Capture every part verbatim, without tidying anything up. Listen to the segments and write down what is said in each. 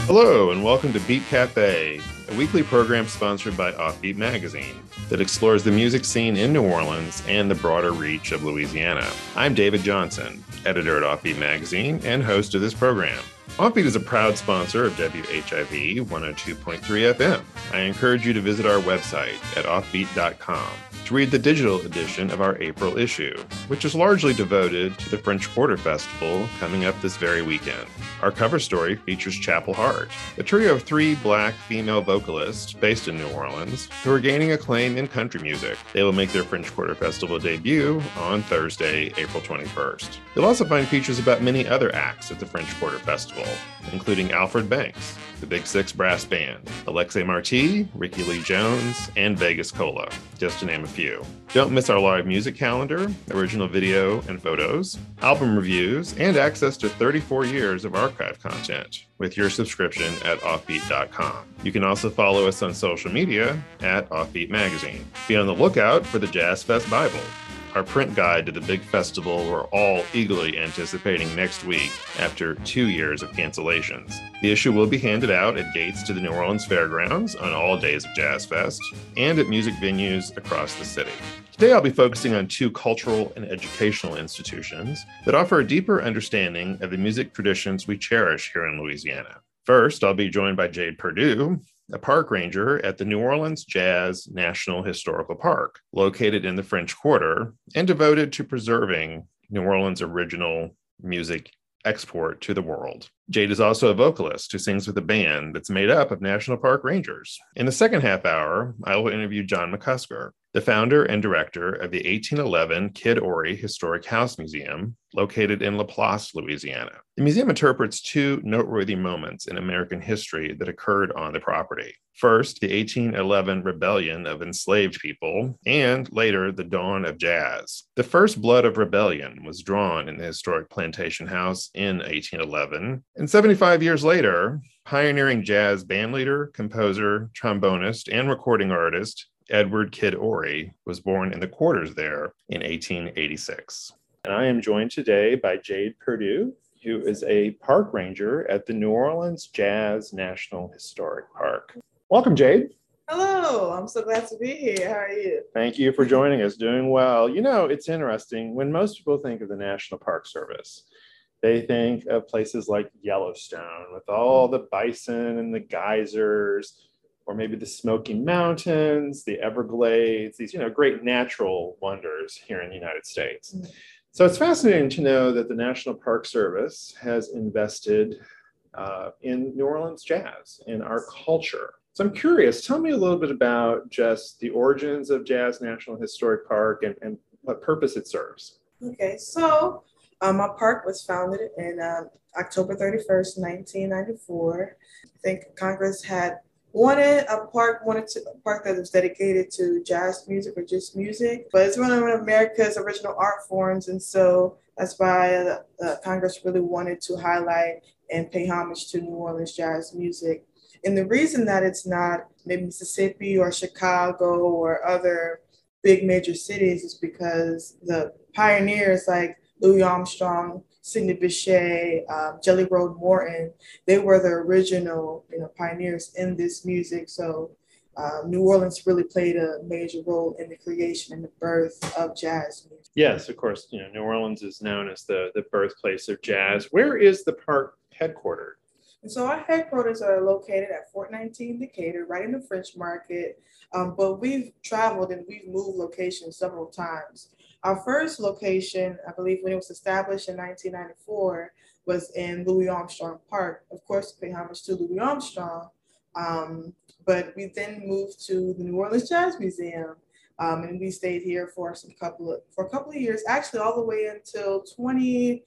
Hello, and welcome to Beat Cafe, a weekly program sponsored by Offbeat Magazine that explores the music scene in New Orleans and the broader reach of Louisiana. I'm David Johnson, editor at Offbeat Magazine and host of this program. Offbeat is a proud sponsor of W H I V one oh two point three F M. I encourage you to visit our website at offbeat dot com to read the digital edition of our April issue, which is largely devoted to the French Quarter Festival coming up this very weekend. Our cover story features Chapel Hart, a trio of three Black female vocalists based in New Orleans who are gaining acclaim in country music. They will make their French Quarter Festival debut on Thursday, April twenty-first. You'll also find features about many other acts at the French Quarter Festival, including Alfred Banks, the Big Six Brass Band, Alexei Marti, Ricky Lee Jones, and Vegas Cola, just to name a few. Don't miss our live music calendar, original video and photos, album reviews, and access to thirty-four years of archive content with your subscription at offbeat dot com. You can also follow us on social media at Offbeat Magazine. Be on the lookout for the Jazz Fest Bible, our print guide to the big festival we're all eagerly anticipating next week after two years of cancellations. The issue will be handed out at gates to the New Orleans Fairgrounds on all days of Jazz Fest and at music venues across the city. Today I'll be focusing on two cultural and educational institutions that offer a deeper understanding of the music traditions we cherish here in Louisiana. First, I'll be joined by Jade Perdue, a park ranger at the New Orleans Jazz National Historical Park, located in the French Quarter and devoted to preserving New Orleans' original music export to the world. Jade is also a vocalist who sings with a band that's made up of National Park Rangers. In the second half hour, I will interview John McCusker, the founder and director of the eighteen eleven Kid Ory Historic House Museum, located in Laplace, Louisiana. The museum interprets two noteworthy moments in American history that occurred on the property. First, the eighteen eleven rebellion of enslaved people, and later, the dawn of jazz. The first blood of rebellion was drawn in the historic Plantation House in eighteen eleven, and seventy-five years later, pioneering jazz bandleader, composer, trombonist, and recording artist Edward Kid Ory was born in the quarters there in eighteen eighty-six. And I am joined today by Jade Perdue, who is a park ranger at the New Orleans Jazz National Historic Park. Welcome, Jade. Hello, I'm so glad to be here. How are you? Thank you for joining us. Doing well. You know, it's interesting. When most people think of the National Park Service, they think of places like Yellowstone with all the bison and the geysers, or maybe the Smoky Mountains, the Everglades, these, you know, great natural wonders here in the United States. Mm-hmm. So it's fascinating to know that the National Park Service has invested uh, in New Orleans jazz, in our culture. So I'm curious, tell me a little bit about just the origins of Jazz National Historic Park and, and what purpose it serves. Okay, so um, our park was founded in uh, October thirty-first, nineteen ninety-four. I think Congress had wanted a park, wanted to, a park that was dedicated to jazz music or just music, but it's one of America's original art forms, and so that's why uh, uh, Congress really wanted to highlight and pay homage to New Orleans jazz music. And the reason that it's not maybe Mississippi or Chicago or other big major cities is because the pioneers like Louis Armstrong, Sidney Bechet, uh, Jelly Roll Morton, they were the original, you know, pioneers in this music. So uh, New Orleans really played a major role in the creation and the birth of jazz music. Yes, of course. You know, New Orleans is known as the, the birthplace of jazz. Where is the park headquartered? And so our headquarters are located at Fort nineteen Decatur, right in the French Market. Um, but we've traveled and we've moved locations several times. Our first location, I believe when it was established in nineteen ninety-four, was in Louis Armstrong Park, of course, to pay homage to Louis Armstrong. Um, but we then moved to the New Orleans Jazz Museum, um, and we stayed here for some couple of, for a couple of years, actually all the way until twenty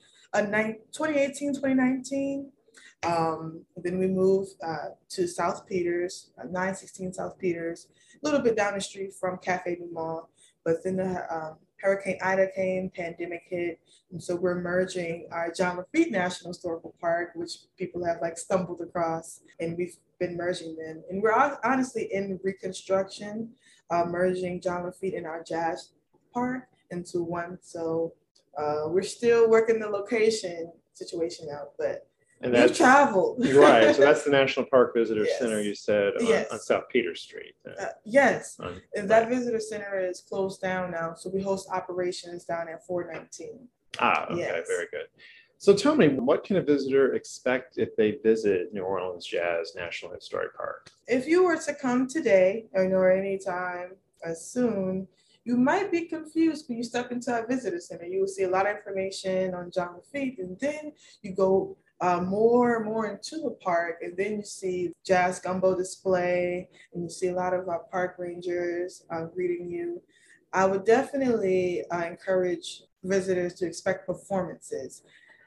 eighteen, twenty nineteen. Um, then we moved uh, to South Peters, uh, nine sixteen South Peters, a little bit down the street from Cafe Du Monde. But then the um, Hurricane Ida came, pandemic hit, and so we're merging our John Lafitte National Historical Park, which people have like stumbled across, and we've been merging them. And we're honestly in reconstruction, uh, merging John Lafitte and our Jazz Park into one. So uh, we're still working the location situation out, but And We've that's traveled. right. So that's the National Park Visitor Yes. Center, you said, on, Yes. on South Peter Street. Uh, yes. On, And that right. visitor center is closed down now. So we host operations down at four nineteen. Ah, okay, Yes. very good. So tell me, what can a visitor expect if they visit New Orleans Jazz National Historic Park? If you were to come today or anytime uh, soon, you might be confused when you step into our visitor center. You will see a lot of information on John Lafitte, and then you go uh, more and more into the park, and then you see jazz gumbo display, and you see a lot of our park rangers uh, greeting you. I would definitely uh, encourage visitors to expect performances.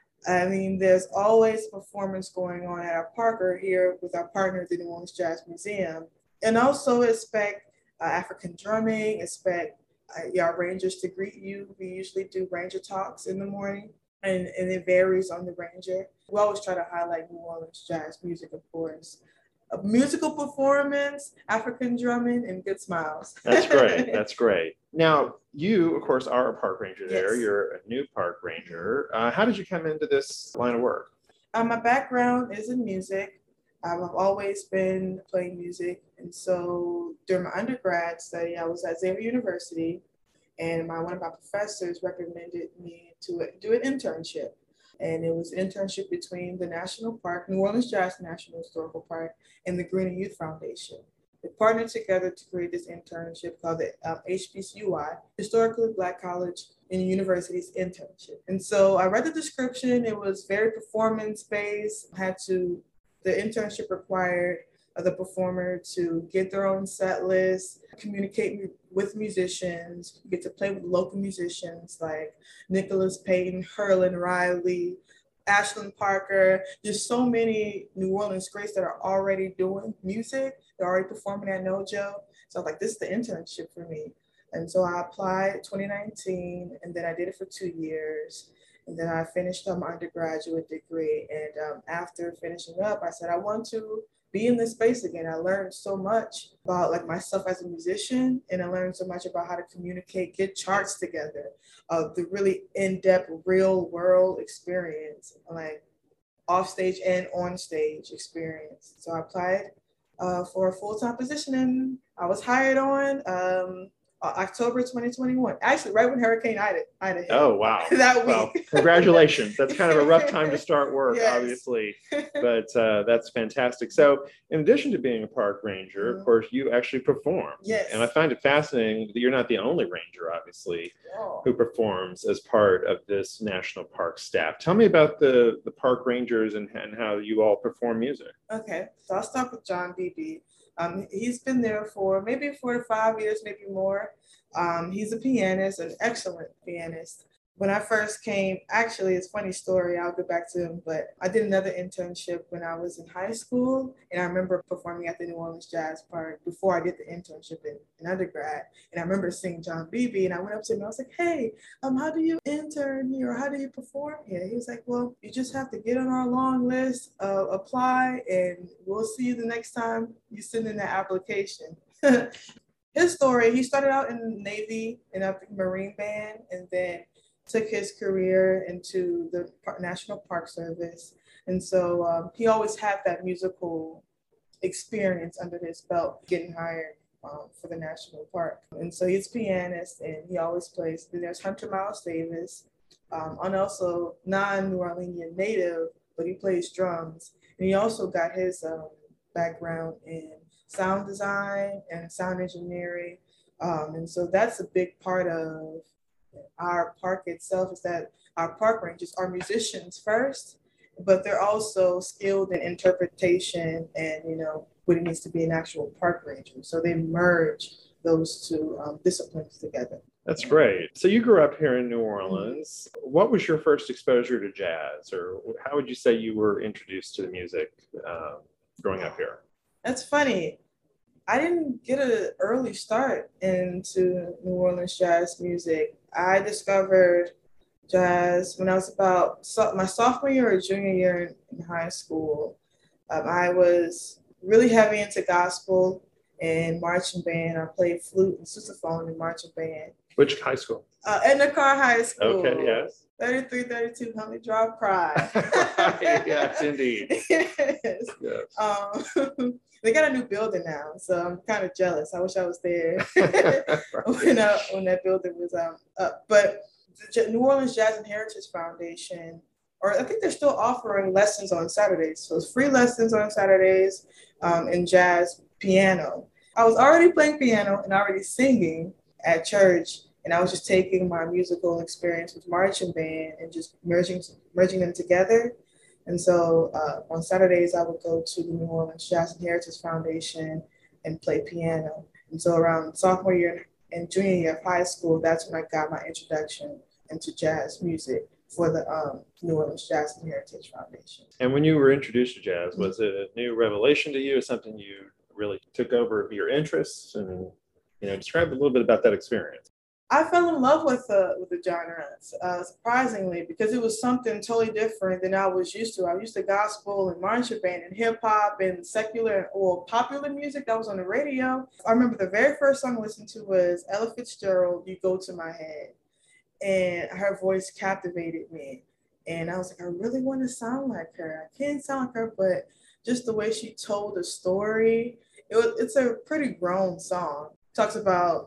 I mean, there's always performance going on at our park or here with our partner, the New Orleans Jazz Museum. And also expect uh, African drumming, expect uh, our rangers to greet you. We usually do ranger talks in the morning, and, and it varies on the ranger. We always try to highlight New Orleans jazz music, of course. A musical performance, African drumming, and good smiles. That's great. That's great. Now, you, of course, are a park ranger there. Yes. You're a new park ranger. Uh, how did you come into this line of work? Uh, my background is in music. Um, I've always been playing music. And so during my undergrad study, I was at Xavier University, and my, one of my professors recommended me to do an internship. And it was an internship between the National Park, New Orleans Jazz National Historical Park, and the Greener Youth Foundation. They partnered together to create this internship called the um, H B C U I, Historically Black College and Universities Internship. And so I read the description. It was very performance-based. I had to, the internship required the performer to get their own set list, communicate with musicians, get to play with local musicians like Nicholas Payton, Herlin Riley, Ashlyn Parker. There's so many New Orleans greats that are already doing music. They're already performing at NOJO. So I was like, this is the internship for me. And so I applied twenty nineteen, and then I did it for two years. And then I finished up my undergraduate degree. And um, after finishing up, I said, I want to be in this space again. I learned so much about like myself as a musician, and I learned so much about how to communicate, get charts together, uh, the really in-depth real world experience, like off stage and on stage experience. So I applied uh, for a full-time position, and I was hired on um, October twenty twenty-one, actually right when Hurricane Ida, Ida hit. Oh, wow. That week. Well, congratulations. That's kind of a rough time to start work, Yes. obviously, but uh, that's fantastic. So in addition to being a park ranger, Mhm. of course, you actually perform. Yes. And I find it fascinating that you're not the only ranger, obviously, Oh. who performs as part of this national park staff. Tell me about the, the park rangers and, and how you all perform music. Okay, so I'll start with John Beebe. Um, he's been there for maybe four to five years, maybe more. Um, he's a pianist, an excellent pianist. When I first came, actually, it's a funny story. I'll get back to him, but I did another internship when I was in high school, and I remember performing at the New Orleans Jazz Park before I did the internship in, in undergrad. And I remember seeing John Beebe, and I went up to him and I was like, "Hey, um, how do you intern here, or how do you perform here?" He was like, "Well, you just have to get on our long list, uh, apply, and we'll see you the next time you send in that application." His story: he started out in the Navy in a Marine band, and then took his career into the National Park Service. And so um, he always had that musical experience under his belt, getting hired um, for the National Park. And so he's a pianist, and he always plays. Then there's Hunter Miles Davis, um, and also non-New Orleanian native, but he plays drums. And he also got his um, background in sound design and sound engineering. Um, and so that's a big part of our park itself, is that our park rangers are musicians first, but they're also skilled in interpretation and, you know, what it means to be an actual park ranger. So they merge those two um, disciplines together. That's great. So you grew up here in New Orleans. What was your first exposure to jazz, or how would you say you were introduced to the music uh, growing up here? That's funny. I didn't get an early start into New Orleans jazz music. I discovered jazz when I was about so, my sophomore year or junior year in, in high school. Um, I was really heavy into gospel and marching band. I played flute and sousaphone in marching band. Which high school? Uh, Endicott High School. Okay, yes. thirty-three thirty-two Huntley Drive Pride. Yes, indeed. Yes. Yes. Um, they got a new building now, so I'm kind of jealous. I wish I was there Right. when, uh, when that building was um, up. But the New Orleans Jazz and Heritage Foundation, or I think they're still offering lessons on Saturdays. So it's free lessons on Saturdays um, in jazz piano. I was already playing piano and already singing at church, and I was just taking my musical experience with marching band and just merging merging them together. And so uh, on Saturdays, I would go to the New Orleans Jazz and Heritage Foundation and play piano. And so around sophomore year and junior year of high school, that's when I got my introduction into jazz music for the um, New Orleans Jazz and Heritage Foundation. And when you were introduced to jazz, was it a new revelation to you, something you really took over your interests? And, you know, describe a little bit about that experience. I fell in love with the with the genre, uh, surprisingly, because it was something totally different than I was used to. I used to gospel and marching band and hip hop and secular or popular music that was on the radio. I remember the very first song I listened to was Ella Fitzgerald, "You Go to My Head," and her voice captivated me. And I was like, I really want to sound like her. I can't sound like her, but just the way she told the story, it was, it's a pretty grown song. It talks about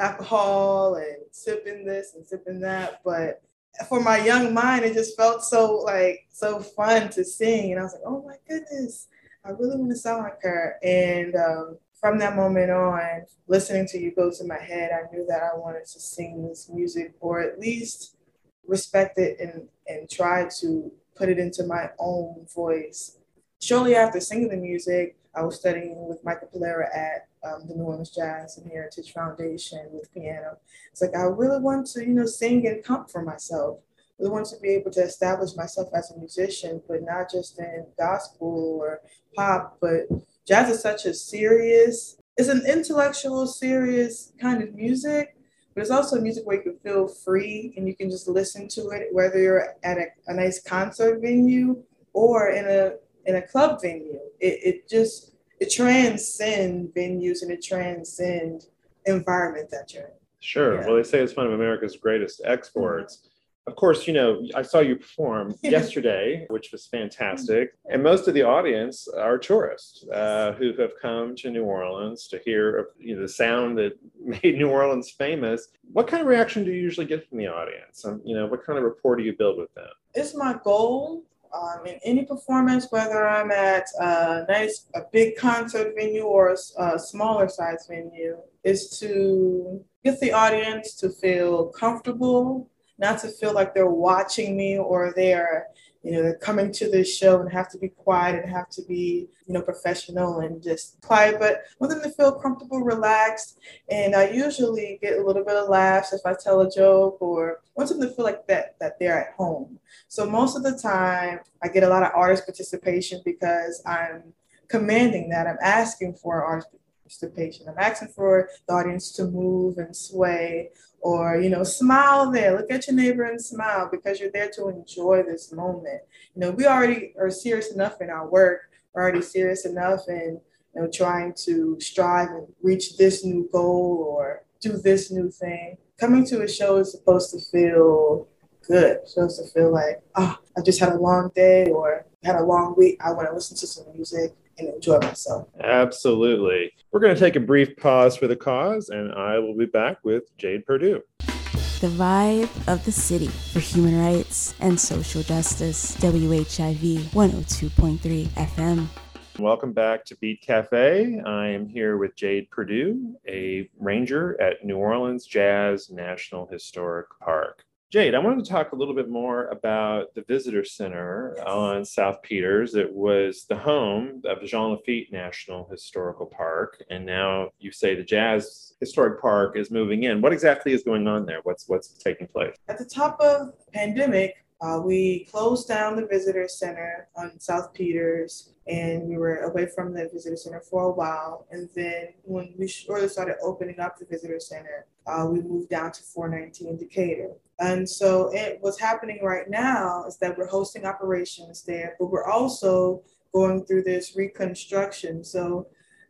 alcohol and sipping this and sipping that, but for my young mind, it just felt so like so fun to sing. And I was like, oh my goodness, I really want to sound like her. And um, from that moment on, listening to You Go to My Head, I knew that I wanted to sing this music, or at least respect it and, and try to put it into my own voice. Shortly after singing the music, I was studying with Michael Polera at um, the New Orleans Jazz and Heritage Foundation with piano. It's like, I really want to, you know, sing and come for myself. I really want to be able to establish myself as a musician, but not just in gospel or pop, but jazz is such a serious, it's an intellectual, serious kind of music, but it's also music where you can feel free and you can just listen to it, whether you're at a, a nice concert venue or in a in a club venue. It, it just, it transcends venues and it transcends environment that you're in. Sure. Yeah. Well, they say it's one of America's greatest exports. Mm-hmm. Of course, you know, I saw you perform yesterday, which was fantastic. And most of the audience are tourists uh, who have come to New Orleans to hear, you know, the sound that made New Orleans famous. What kind of reaction do you usually get from the audience? Um, you know, what kind of rapport do you build with them? It's my goal um, in any performance, whether I'm at a nice, a big concert venue or a, a smaller size venue, is to get the audience to feel comfortable, not to feel like they're watching me or they're, you know, they're coming to this show and have to be quiet and have to be, you know, professional and just quiet, but I want them to feel comfortable, relaxed. And I usually get a little bit of laughs if I tell a joke, or I want them to feel like that, that they're at home. So most of the time I get a lot of artist participation because I'm commanding that. I'm asking for artist participation. I'm asking for the audience to move and sway, or, you know, smile there. Look at your neighbor and smile, because you're there to enjoy this moment. You know, we already are serious enough in our work. We're already serious enough in, you know, trying to strive and reach this new goal or do this new thing. Coming to a show is supposed to feel good. It's supposed to feel like, oh, I just had a long day or had a long week. I want to listen to some music and enjoy myself. Absolutely. We're going to take a brief pause for the cause, and I will be back with Jade Perdue. The vibe of the city for human rights and social justice. W H I V one oh two point three F M. Welcome back to Beat Cafe. I am here with Jade Perdue, a ranger at New Orleans Jazz National Historic Park. Jade, I wanted to talk a little bit more about the Visitor Center on South Peters. It was the home of the Jean Lafitte National Historical Park, and now you say the Jazz Historic Park is moving in. What exactly is going on there? What's what's taking place? At the top of the pandemic, uh, we closed down the Visitor Center on South Peters, and we were away from the Visitor Center for a while. And then when we shortly started opening up the Visitor Center, uh, we moved down to four nineteen Decatur. And so it, what's happening right now is that we're hosting operations there, but we're also going through this reconstruction. So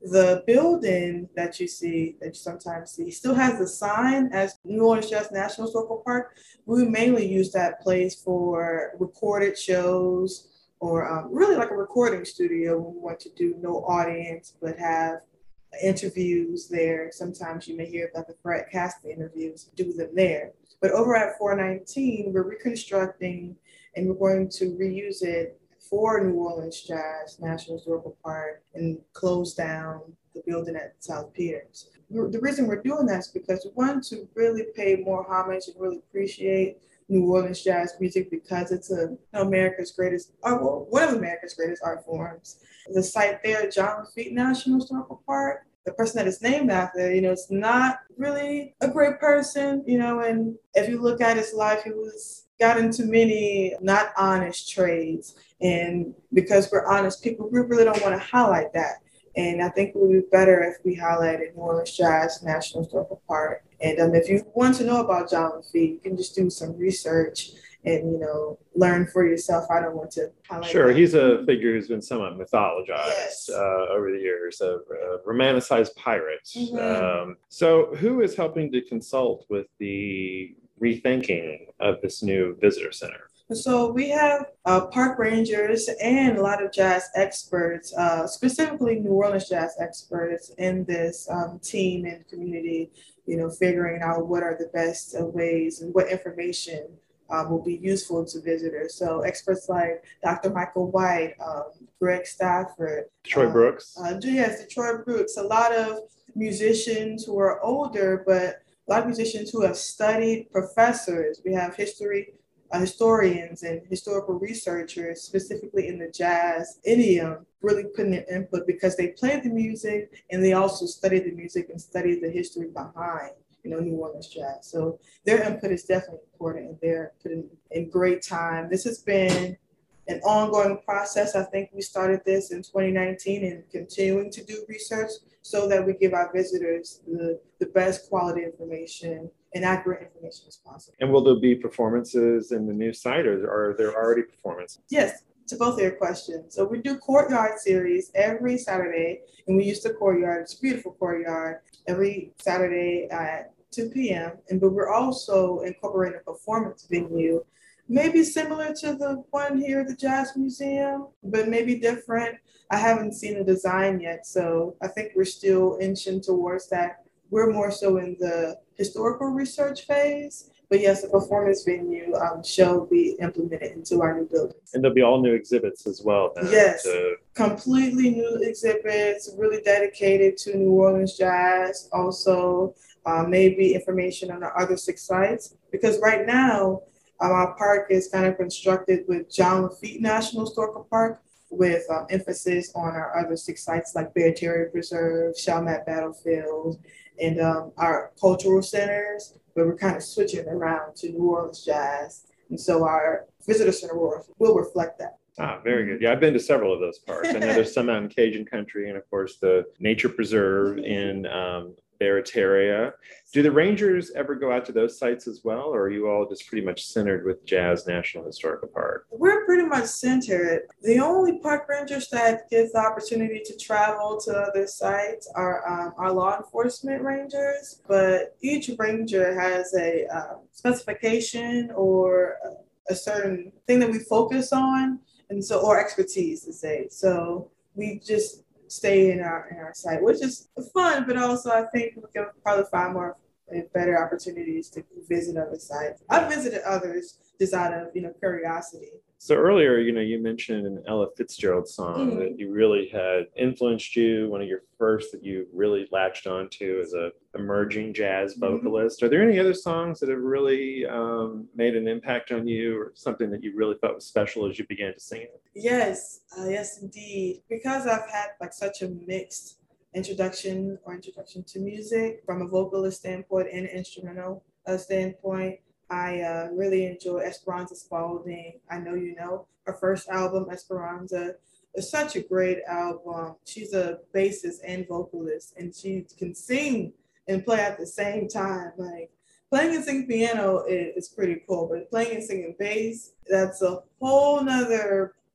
The building that you see, that you sometimes see, still has the sign as New Orleans Jazz National Historical Park. We mainly use that place for recorded shows or um, really like a recording studio when we want to do no audience but have interviews there. Sometimes you may hear about the Fred Castle interviews, do them there. But over at four nineteen, we're reconstructing and we're going to reuse it for New Orleans Jazz National Historical Park and close down the building at South Piers. The reason we're doing that is because we want to really pay more homage and really appreciate New Orleans jazz music because it's a, you know, America's greatest, or well, one of America's greatest art forms. The site there, John Lafitte National Historical Park, the person that is named after, you know, it's not really a great person, you know, and if you look at his life, he was got into many not honest trades. And because we're honest people, we really don't want to highlight that. And I think it would be better if we highlighted New Orleans Jazz National Historical Park. And um, if you want to know about John Lafitte, you can just do some research and, you know, learn for yourself. I don't want to highlight Sure, that. he's a figure who's been somewhat mythologized Yes. uh, over the years, a, a romanticized pirate. Mhm. Um, so who is helping to consult with the rethinking of this new visitor center? So we have uh, park rangers and a lot of jazz experts, uh, specifically New Orleans jazz experts in this um, team and community, you know, figuring out what are the best uh, ways and what information uh, will be useful to visitors. So experts like Doctor Michael White, um, Greg Stafford. Troy uh, Brooks? Uh, yes, Detroit Brooks. A lot of musicians who are older, but a lot of musicians who have studied, professors. We have history Uh, historians and historical researchers, specifically in the jazz idiom, really putting their input because they play the music and they also study the music and study the history behind, you know, New Orleans jazz. So their input is definitely important and they're putting in great time. This has been an ongoing process. I think we started this in twenty nineteen and continuing to do research so that we give our visitors the, the best quality information and accurate information as possible. And will there be performances in the new site, or are there already performances? Yes, to both of your questions. So we do courtyard series every Saturday, and we use the courtyard. It's a beautiful courtyard every Saturday at two p.m. And but we're also incorporating a performance venue, maybe similar to the one here at the Jazz Museum, but maybe different. I haven't seen the design yet, so I think we're still inching towards that. We're more so in the historical research phase, but yes, the performance venue um, shall be implemented into our new buildings. And there'll be all new exhibits as well. Then, Yes, to... completely new exhibits, really dedicated to New Orleans jazz. Also, uh, maybe information on our other six sites, because right now, um, our park is kind of constructed with John Lafitte National Historical Park, with um, emphasis on our other six sites like Barataria Preserve, Chalmette Battlefield, and um, our cultural centers, but we're kind of switching around to New Orleans jazz. And so our visitor center will, will reflect that. Ah, very good. Yeah, I've been to several of those parks. I know there's some out in Cajun country, and of course the Nature Preserve in um, Barataria. Do the Rangers ever go out to those sites as well, or are you all just pretty much centered with Jazz National Historical Park? We're pretty much centered. The only park rangers that get the opportunity to travel to other sites are um, our law enforcement rangers, but each ranger has a uh, specification or a certain thing that we focus on, and so or expertise to say. So we just stay in our in our site, which is fun, but also I think we can probably find more and better opportunities to visit other sites. I've visited others just out of, you know, curiosity. So earlier, you know, you mentioned an Ella Fitzgerald song mm-hmm. that you really had influenced you, one of your first that you really latched onto as a emerging jazz vocalist. Mm-hmm. Are there any other songs that have really um, made an impact on you, or something that you really thought was special as you began to sing it? Yes, uh, yes, indeed. Because I've had like such a mixed introduction or introduction to music from a vocalist standpoint and instrumental uh, standpoint, I uh, really enjoy Esperanza Spalding. I Know You Know. Her first album, Esperanza, is such a great album. She's a bassist and vocalist, and she can sing and play at the same time. Like, playing and singing piano is, is pretty cool, but playing and singing bass, that's a whole nother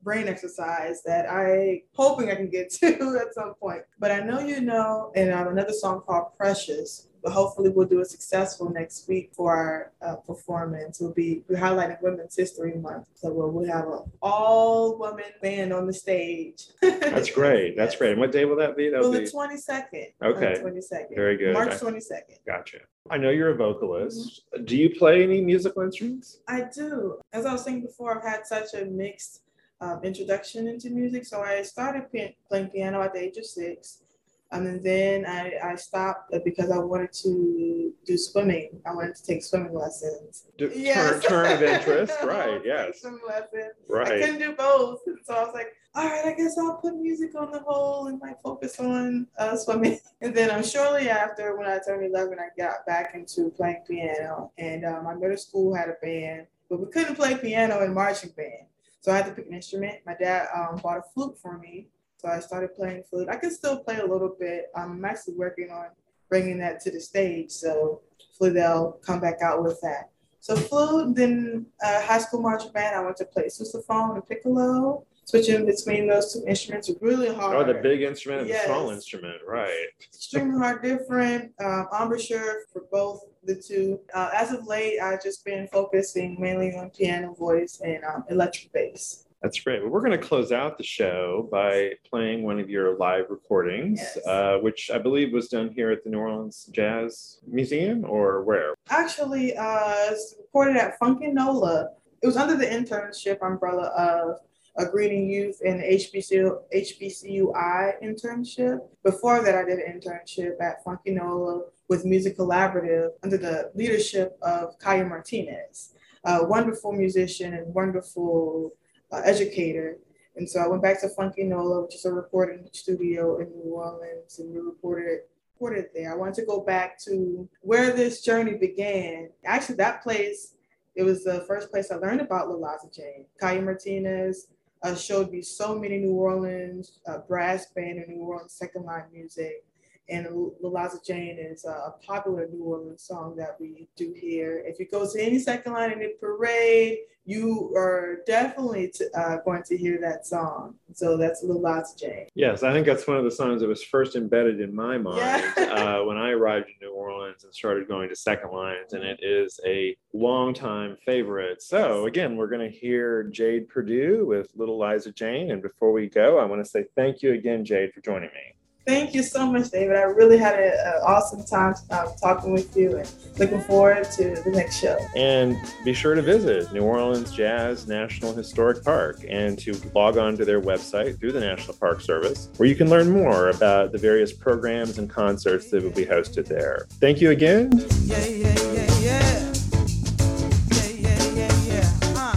brain exercise that I hoping I can get to at some point. But I know you know, and um, another song called Precious. But hopefully we'll do it successful next week for our uh, performance. We'll be we're highlighting Women's History Month. So we'll, we'll have an all-woman band on the stage. That's great. That's great. And what day will that be? That'll well, be the twenty-second. Okay. The twenty-second. Very good. March twenty-second. Gotcha. I know you're a vocalist. Mm-hmm. Do you play any musical instruments? I do. As I was saying before, I've had such a mixed um, introduction into music. So I started p- playing piano at the age of six. Um, and then I, I stopped because I wanted to do swimming. I wanted to take swimming lessons. Do, yes. turn, turn of interest, right, yes. Swimming lessons. Right. I couldn't do both. So I was like, all right, I guess I'll put music on the whole and like focus on uh, swimming. And then um, shortly after, when I turned eleven, I got back into playing piano. And um, my middle school had a band, but we couldn't play piano and marching band. So I had to pick an instrument. My dad um, bought a flute for me. So I started playing flute. I can still play a little bit. Um, I'm actually working on bringing that to the stage. So hopefully they'll come back out with that. So flute, then uh, high school marching band, I went to play sousaphone and piccolo. Switching between those two instruments was really hard. Oh, the big instrument and yes. the small instrument, right. Extremely hard, different. Um, embouchure for both the two. Uh, as of late, I've just been focusing mainly on piano, voice, and um, electric bass. That's great. Well, we're going to close out the show by playing one of your live recordings, yes. uh, which I believe was done here at the New Orleans Jazz Museum, or where? Actually, uh, it's recorded at Funky Nola. It was under the internship umbrella of a Greeting Youth and the H B C U, H B C U I internship. Before that, I did an internship at Funky Nola with Music Collaborative under the leadership of Kaya Martinez, a wonderful musician and wonderful Uh, educator. And so I went back to Funky Nola, which is a recording studio in New Orleans, and we recorded recorded there. I wanted to go back to where this journey began. Actually, that place, it was the first place I learned about Lalaza Jane. Kaya Martinez uh, showed me so many New Orleans uh, brass band and New Orleans second line music. And Lalaza Jane is a popular New Orleans song that we do here. If you go to any second line in the parade, you are definitely t- uh, going to hear that song. So that's Lalaza Jane. Yes, I think that's one of the songs that was first embedded in my mind yeah. uh, when I arrived in New Orleans and started going to second lines, and it is a longtime favorite. So again, we're going to hear Jade Perdue with Little Liza Jane. And before we go, I want to say thank you again, Jade, for joining me. Thank you so much, David. I really had an awesome time um, talking with you, and looking forward to the next show. And be sure to visit New Orleans Jazz National Historic Park and to log on to their website through the National Park Service, where you can learn more about the various programs and concerts that will be hosted there. Thank you again. Yeah, yeah, yeah, yeah. Yeah, yeah, yeah, yeah. Uh.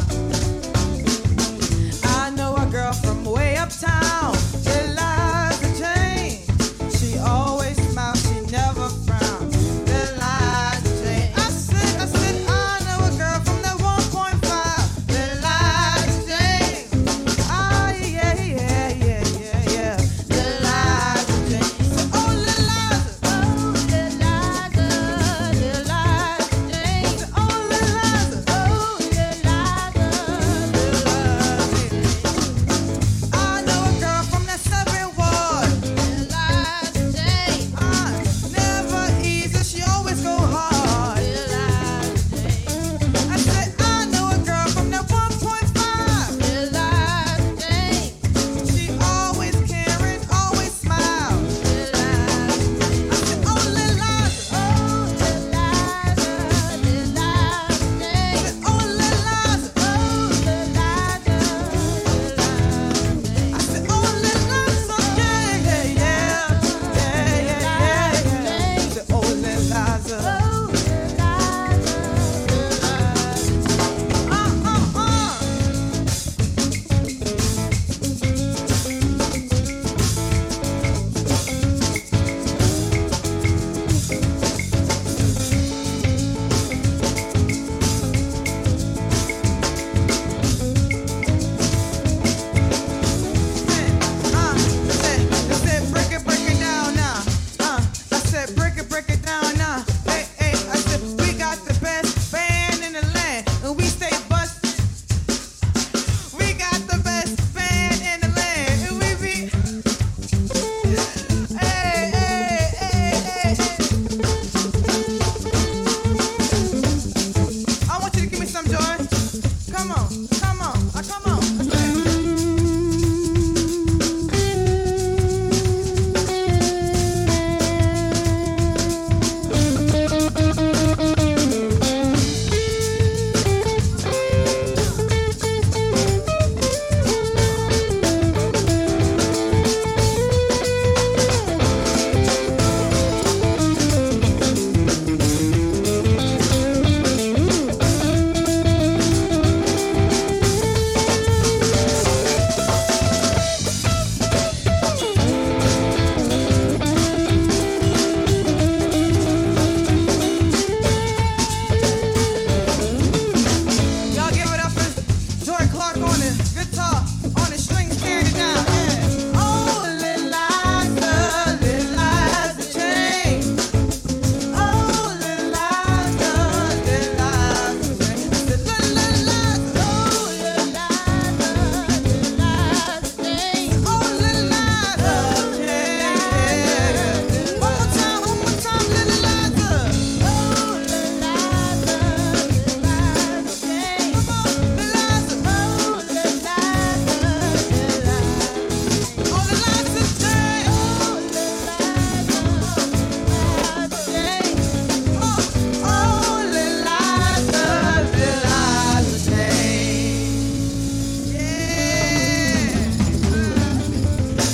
I know a girl from way uptown.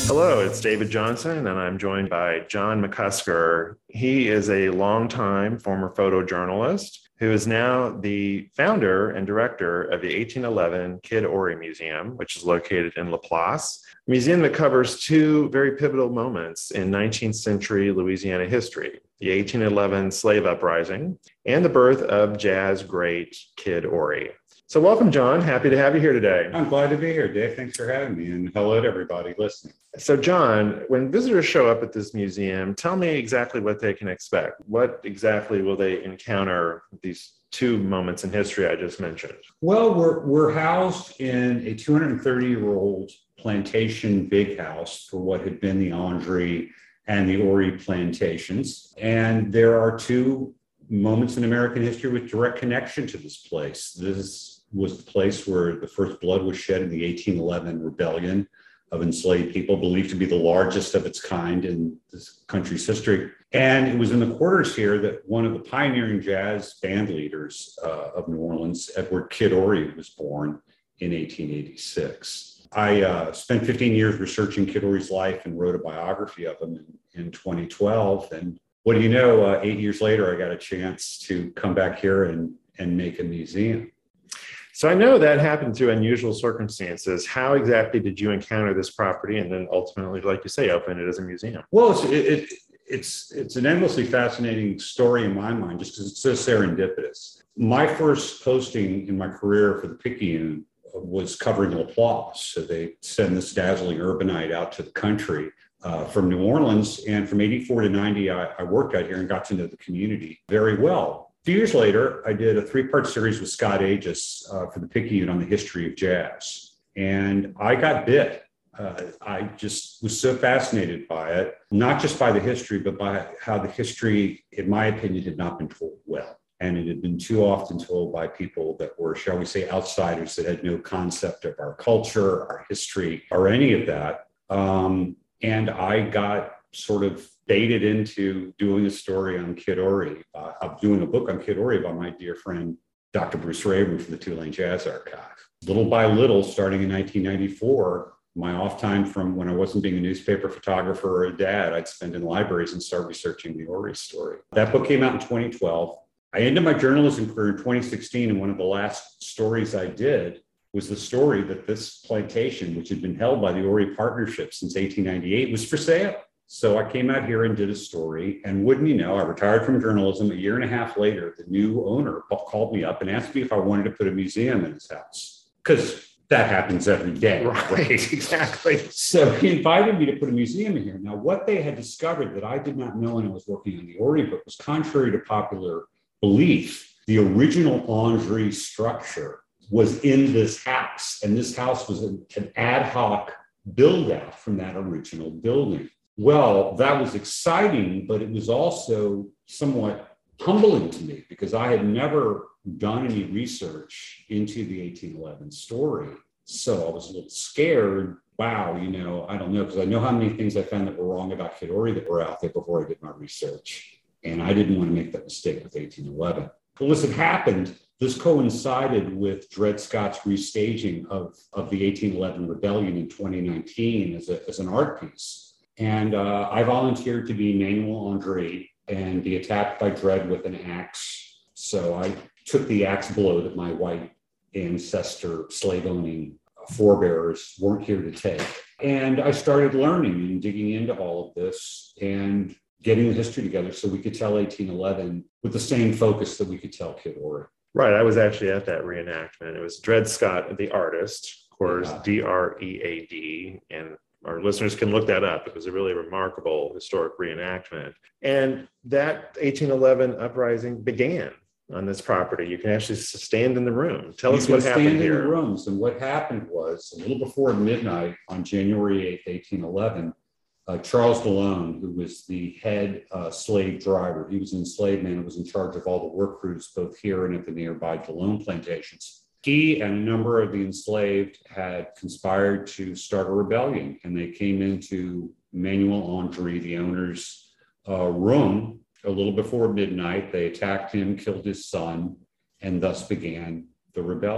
Hello, it's David Johnson, and I'm joined by John McCusker. He is a longtime former photojournalist who is now the founder and director of the eighteen eleven Kid Ory Museum, which is located in Laplace, a museum that covers two very pivotal moments in nineteenth century Louisiana history, the eighteen eleven slave uprising and the birth of jazz great Kid Ory. So welcome, John. Happy to have you here today. I'm glad to be here, Dave. Thanks for having me, and hello to everybody listening. So, John, when visitors show up at this museum, tell me exactly what they can expect. What exactly will they encounter these two moments in history I just mentioned? Well, we're we're housed in a two hundred thirty-year-old plantation big house for what had been the Andre and the Ory plantations. And there are two moments in American history with direct connection to this place. This was the place where the first blood was shed in the eighteen eleven rebellion of enslaved people, believed to be the largest of its kind in this country's history. And it was in the quarters here that one of the pioneering jazz band leaders uh, of New Orleans, Edward Kid Ory, was born in eighteen eighty-six. I uh, spent fifteen years researching Kid Ory's life and wrote a biography of him in, in twenty twelve. And what do you know, uh, eight years later, I got a chance to come back here and, and make a museum. So I know that happened through unusual circumstances. How exactly did you encounter this property and then ultimately, like you say, open it as a museum? Well, it's, it, it, it's, it's an endlessly fascinating story in my mind, just because it's so serendipitous. My first posting in my career for the Picayune was covering Laplace. So they send this dazzling urbanite out to the country uh, from New Orleans. And from eighty-four to ninety, I, I worked out here and got to know the community very well. A few years later, I did a three-part series with Scott Aegis uh, for the Picayune on the history of jazz. And I got bit. Uh, I just was so fascinated by it, not just by the history, but by how the history, in my opinion, had not been told well. And it had been too often told by people that were, shall we say, outsiders that had no concept of our culture, our history, or any of that. Um, and I got sort of baited into doing a story on Kid Ory. Uh, I'm doing a book on Kid Ory by my dear friend, Doctor Bruce Rayburn from the Tulane Jazz Archive. Little by little, starting in nineteen ninety-four, my off time from when I wasn't being a newspaper photographer or a dad, I'd spend in libraries and start researching the Ory story. That book came out in twenty twelve. I ended my journalism career in twenty sixteen, and one of the last stories I did was the story that this plantation, which had been held by the Ory Partnership since eighteen ninety-eight, was for sale. So I came out here and did a story, and wouldn't you know, I retired from journalism. A year and a half later, the new owner called me up and asked me if I wanted to put a museum in his house, because that happens every day. Right, exactly. So he invited me to put a museum in here. Now, what they had discovered that I did not know when I was working on the Ory book was, contrary to popular belief, the original Andre structure was in this house, and this house was an ad hoc build out from that original building. Well, that was exciting, but it was also somewhat humbling to me because I had never done any research into the eighteen eleven story. So I was a little scared. Wow, you know, I don't know, because I know how many things I found that were wrong about Kid Ory that were out there before I did my research. And I didn't want to make that mistake with eighteen eleven. Well, as it happened, this coincided with Dred Scott's restaging of, of the eighteen eleven rebellion in twenty nineteen as, a, as an art piece. And uh, I volunteered to be Manuel Andre and be attacked by Dred with an axe. So I took the axe blow that my white ancestor slave-owning forebears weren't here to take. And I started learning and digging into all of this and getting the history together so we could tell eighteen eleven with the same focus that we could tell Kid Ory. Right. I was actually at that reenactment. It was Dred Scott, the artist, of course, yeah. D R E A D, and our listeners can look that up. It was a really remarkable historic reenactment. And that eighteen eleven uprising began on this property. You can actually stand in the room. Tell you us what happened stand here. In the rooms. And what happened was, a little before midnight on January eighth, eighteen eleven, uh, Charles DeLone, who was the head uh, slave driver, he was an enslaved man and was in charge of all the work crews, both here and at the nearby DeLone plantations. He and a number of the enslaved had conspired to start a rebellion, and they came into Manuel Andre, the owner's uh, room, a little before midnight. They attacked him, killed his son, and thus began the rebellion.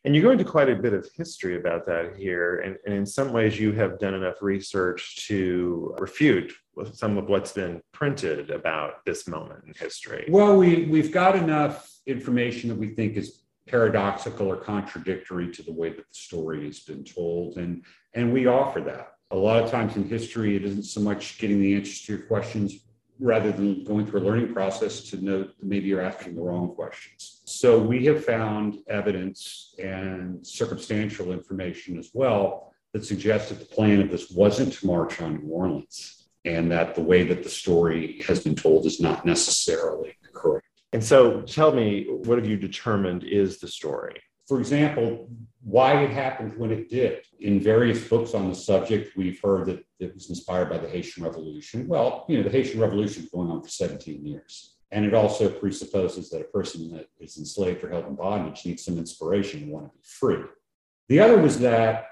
And you go into quite a bit of history about that here. And, and in some ways, you have done enough research to refute some of what's been printed about this moment in history. Well, we, we've got enough information that we think is paradoxical or contradictory to the way that the story has been told. And, and we offer that. A lot of times in history, it isn't so much getting the answers to your questions, rather than going through a learning process to note that maybe you're asking the wrong questions. So we have found evidence and circumstantial information as well that suggests that the plan of this wasn't to march on New Orleans, and that the way that the story has been told is not necessarily correct. And so tell me, what have you determined is the story? For example, why it happened when it did. In various books on the subject, we've heard that it was inspired by the Haitian Revolution. Well, you know, the Haitian Revolution is going on for seventeen years. And it also presupposes that a person that is enslaved or held in bondage needs some inspiration and want to be free. The other was that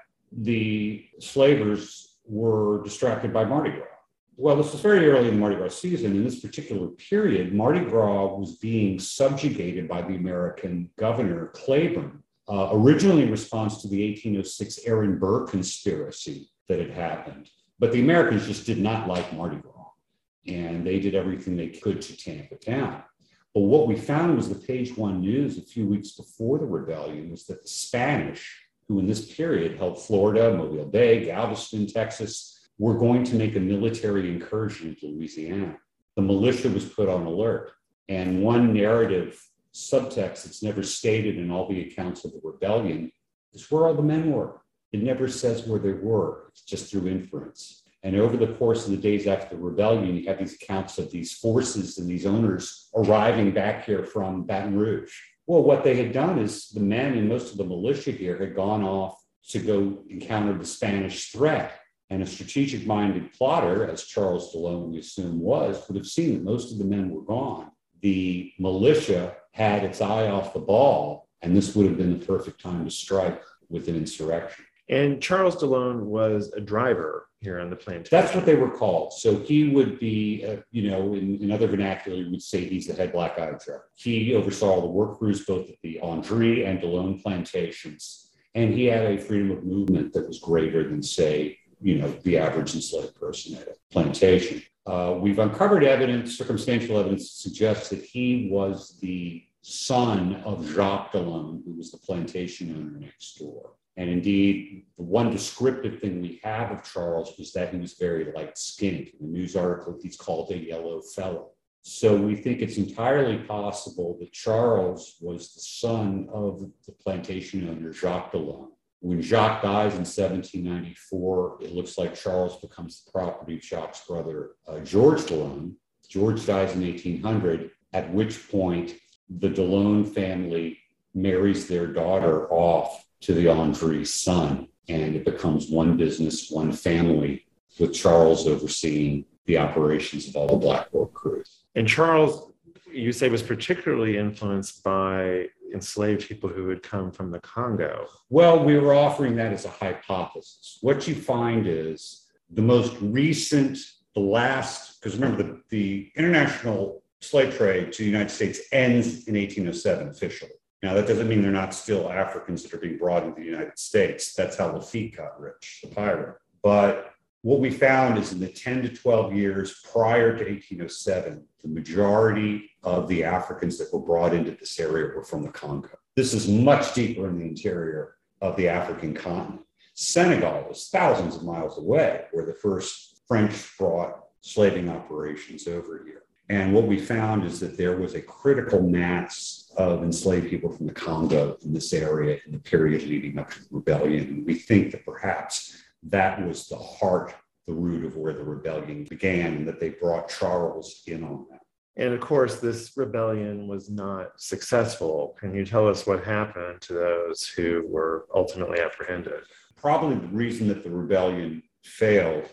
the slavers were distracted by Mardi Gras. Well, this was very early in the Mardi Gras season. In this particular period, Mardi Gras was being subjugated by the American governor, Claiborne, uh, originally in response to the eighteen oh six Aaron Burr conspiracy that had happened. But the Americans just did not like Mardi Gras, and they did everything they could to tamp it down. But what we found was the Page One News a few weeks before the rebellion was that the Spanish, who in this period held Florida, Mobile Bay, Galveston, Texas, were going to make a military incursion into Louisiana. The militia was put on alert. And one narrative subtext that's never stated in all the accounts of the rebellion is where all the men were. It never says where they were. It's just through inference. And over the course of the days after the rebellion, you have these accounts of these forces and these owners arriving back here from Baton Rouge. Well, what they had done is the men and most of the militia here had gone off to go encounter the Spanish threat. And a strategic-minded plotter, as Charles Dillon, we assume, was, would have seen that most of the men were gone. The militia had its eye off the ball, and this would have been the perfect time to strike with an insurrection. And Charles Dillon was a driver here on the plantation. That's what they were called. So he would be, uh, you know, in, in other vernacular, you would say he's the head black-eyed driver. He oversaw all the work crews, both at the Andre and Dillon plantations, and he had a freedom of movement that was greater than, say, you know, the average enslaved person at a plantation. Uh, we've uncovered evidence, circumstantial evidence, that suggests that he was the son of Jacques Dillon, who was the plantation owner next door. And indeed, the one descriptive thing we have of Charles was that he was very light-skinned. In the news article, he's called a yellow fellow. So we think it's entirely possible that Charles was the son of the plantation owner, Jacques Dillon. When Jacques dies in seventeen ninety-four, it looks like Charles becomes the property of Jacques' brother, uh, George Dillon. George dies in eighteen hundred, at which point the Dillon family marries their daughter off to the Andre's son, and it becomes one business, one family, with Charles overseeing the operations of all the Black Work crews. And Charles, you say, was particularly influenced by enslaved people who had come from the Congo. Well, we were offering that as a hypothesis. What you find is the most recent, the last, because remember, the, the international slave trade to the United States ends in eighteen oh seven officially. Now, that doesn't mean they're not still Africans that are being brought into the United States. That's how Lafitte got rich, the pirate. But what we found is in the ten to twelve years prior to eighteen oh seven, the majority of the Africans that were brought into this area were from the Congo. This is much deeper in the interior of the African continent. Senegal was thousands of miles away, where the first French brought slaving operations over here. And what we found is that there was a critical mass of enslaved people from the Congo in this area in the period leading up to the rebellion. And we think that perhaps that was the heart, the root of where the rebellion began, and that they brought Charles in on that. And of course, this rebellion was not successful. Can you tell us what happened to those who were ultimately apprehended? Probably the reason that the rebellion failed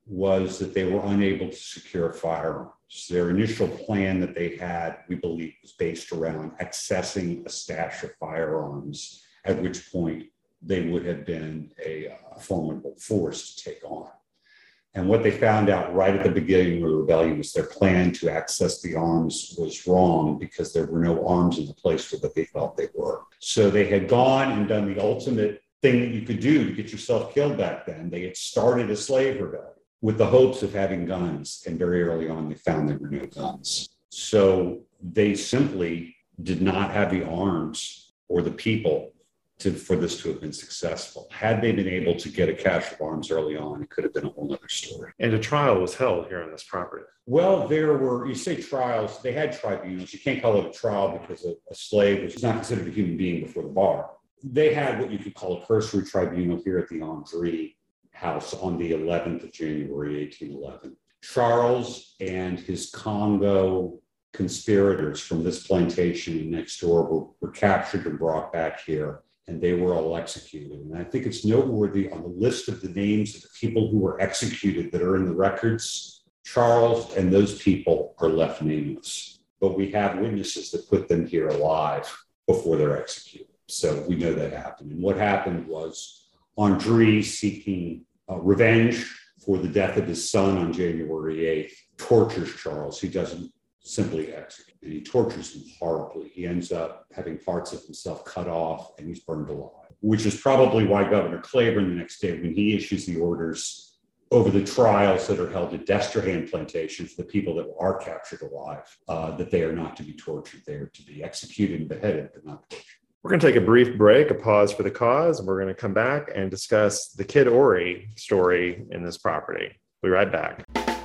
was that they were unable to secure firearms. Their initial plan that they had, we believe, was based around accessing a stash of firearms, at which point they would have been a uh, formidable force to take on. And what they found out right at the beginning of the rebellion was their plan to access the arms was wrong because there were no arms in the place where they felt they were. So they had gone and done the ultimate thing that you could do to get yourself killed back then. They had started a slave rebellion with the hopes of having guns. And very early on, they found there were no guns. So they simply did not have the arms or the people to, for this to have been successful. Had they been able to get a cache of arms early on, it could have been a whole other story. And a trial was held here on this property. Well, there were, you say trials, they had tribunals. You can't call it a trial because a, a slave was not considered a human being before the bar. They had what you could call a cursory tribunal here at the André house on the eleventh of January, eighteen eleven. Charles and his Congo conspirators from this plantation next door were, were captured and brought back here, and they were all executed. And I think it's noteworthy on the list of the names of the people who were executed that are in the records, Charles and those people are left nameless. But we have witnesses that put them here alive before they're executed. So we know that happened. And what happened was André, seeking uh, revenge for the death of his son on January eighth, tortures Charles. He doesn't simply execute, and he tortures him horribly. He ends up having parts of himself cut off, and he's burned alive, which is probably why Governor Claiborne the next day, when he issues the orders over the trials that are held at Destrehan Plantation for the people that are captured alive, uh, that they are not to be tortured. They are to be executed and beheaded, but not tortured. We're going to take a brief break, a pause for the cause, and we're going to come back and discuss the Kid Ory story in this property. We'll be right back.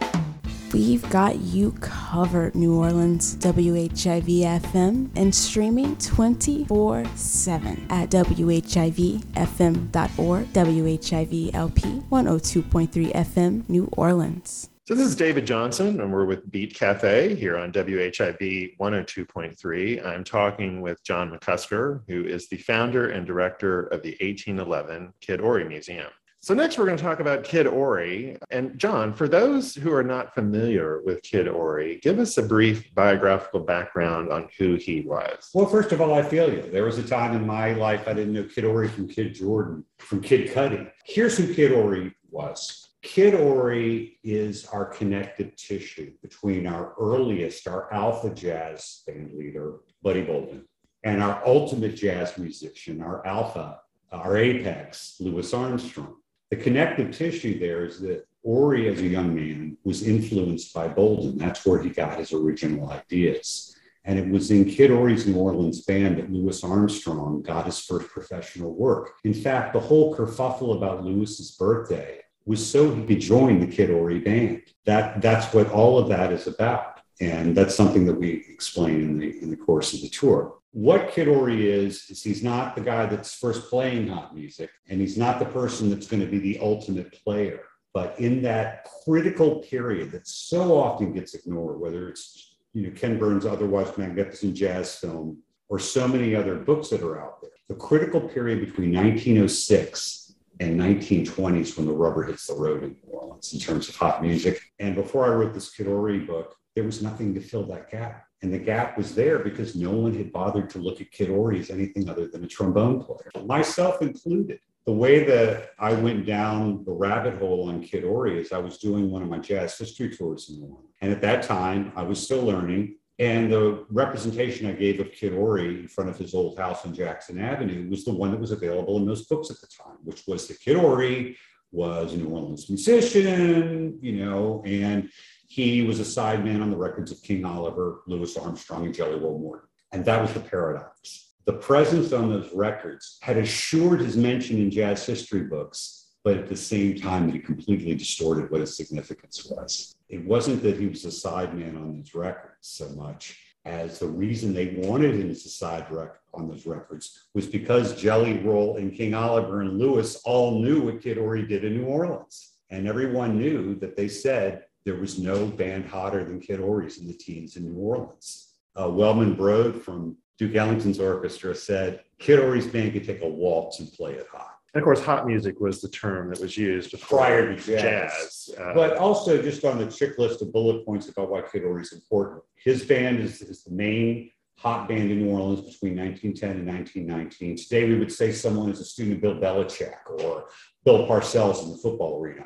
We've got you covered, New Orleans, W H I V F M, and streaming twenty-four seven at W H I V F M dot org, W H I V L P one oh two point three F M, New Orleans. So this is David Johnson, and we're with Beat Cafe here on W H I V one oh two point three. I'm talking with John McCusker, who is the founder and director of the eighteen eleven Kid Ory Museum. So next we're going to talk about Kid Ory. And John, for those who are not familiar with Kid Ory, give us a brief biographical background on who he was. Well, first of all, I feel you. There was a time in my life I didn't know Kid Ory from Kid Jordan, from Kid Cudi. Here's who Kid Ory was. Kid Ory is our connective tissue between our earliest, our alpha jazz band leader, Buddy Bolden, and our ultimate jazz musician, our alpha, our apex, Louis Armstrong. The connective tissue there is that Ory, as a young man, was influenced by Bolden. That's where he got his original ideas. And it was in Kid Ory's New Orleans band that Louis Armstrong got his first professional work. In fact, the whole kerfuffle about Louis's birthday was so he could join the Kid Ory band. That, that's what all of that is about. And that's something that we explain in the, in the course of the tour. What Kid Ory is, is he's not the guy that's first playing hot music, and he's not the person that's going to be the ultimate player. But in that critical period that so often gets ignored, whether it's, you know, Ken Burns' Otherwise Magnificent Jazz Film, or so many other books that are out there, the critical period between nineteen oh six and nineteen twenty is when the rubber hits the road in New Orleans in terms of hot music. And before I wrote this Kid Ory book, there was nothing to fill that gap. And the gap was there because no one had bothered to look at Kid Ory as anything other than a trombone player, myself included. The way that I went down the rabbit hole on Kid Ory is I was doing one of my jazz history tours in New Orleans. And at that time, I was still learning. And the representation I gave of Kid Ory in front of his old house on Jackson Avenue was the one that was available in those books at the time, which was that Kid Ory was a New Orleans musician, you know, and he was a sideman on the records of King Oliver, Louis Armstrong, and Jelly Roll Morton. And that was the paradox. The presence on those records had assured his mention in jazz history books, but at the same time, it completely distorted what his significance was. It wasn't that he was a sideman on those records so much as the reason they wanted him as a side rec on those records was because Jelly Roll and King Oliver and Louis all knew what Kid Ory did in New Orleans. And everyone knew that they said, there was no band hotter than Kid Ory's in the teens in New Orleans. Uh, Wellman Broad from Duke Ellington's orchestra said, Kid Ory's band could take a waltz and play it hot. And of course, hot music was the term that was used prior to jazz. jazz. Uh, but also just on the chick list of bullet points about why Kid Ory's important. His band is, is the main hot band in New Orleans between nineteen ten and nineteen nineteen. Today, we would say someone is a student of Bill Belichick or Bill Parcells in the football arena.